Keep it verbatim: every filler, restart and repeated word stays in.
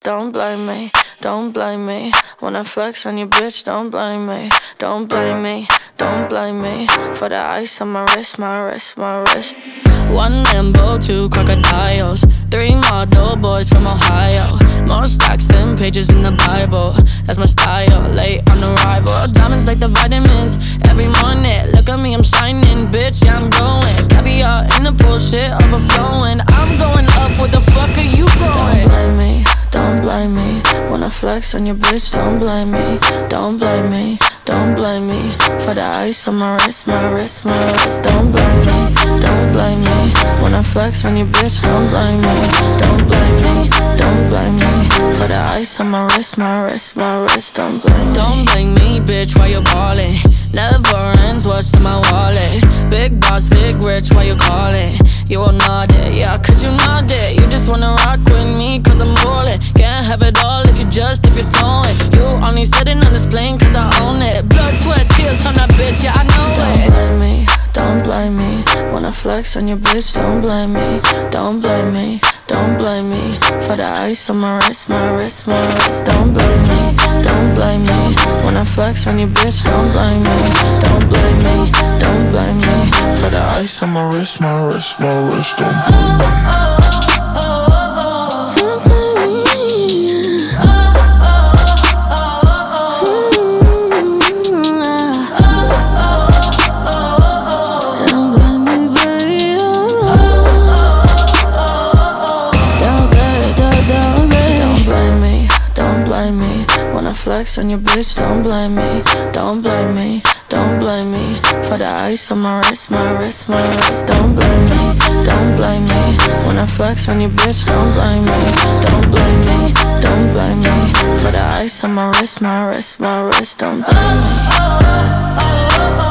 Don't blame me, don't blame me. When I flex on your bitch, don't blame me. Don't blame me, don't blame me. For the ice on my wrist, my wrist, my wrist. One Lambo, two crocodiles, three model boys from Ohio. More stacks than pages in the Bible. That's my style, late on arrival. Diamonds like the vitamins, every morning. Look at me, I'm shining, bitch, yeah, I'm glowing. Caviar in the pool, shit overflowing. I'm going up, where the fuck are you going? Don't blame me, don't blame me. When I flex on your bitch, don't blame me. Don't blame me, don't blame me. For the ice on my wrist, my wrist, my wrist. Don't blame me, don't blame me. When I flex on your bitch, don't blame me. Don't blame me, don't blame me. For the ice on my wrist, my wrist, my wrist. Don't blame me. Don't blame me, bitch, while you're ballin'. Never ends, what's in my wallet? Big boss, big rich, why you callin'? You will not it, yeah, cause you not it. You just wanna rock with me, cause I'm rollin'. Can't have it all if you just dip your toe in. You only sitting on this plane cause I own it. Blood, sweat, tears on that bitch, yeah, I know it. Don't blame me, don't blame me. When I flex on your bitch, don't blame me. Don't blame me, don't blame me. For the ice on my wrist, my wrist, my wrist. Don't blame me, don't blame me. When I flex on your bitch, don't blame me. Don't blame me, don't blame me. For the ice on my wrist, my wrist, my wrist. Don't blame me. Don't blame me. Don't blame me, baby. Don't blame, don't, don't blame. Don't blame me, don't blame me. When I flex on your bitch, don't blame me. Don't blame me, don't blame me. For the ice on my wrist, my wrist, my wrist. Don't blame me, don't blame me. When I flex on your bitch, don't blame me. Don't blame me, don't blame me. For the ice on my wrist, my wrist, my wrist. Don't blame me.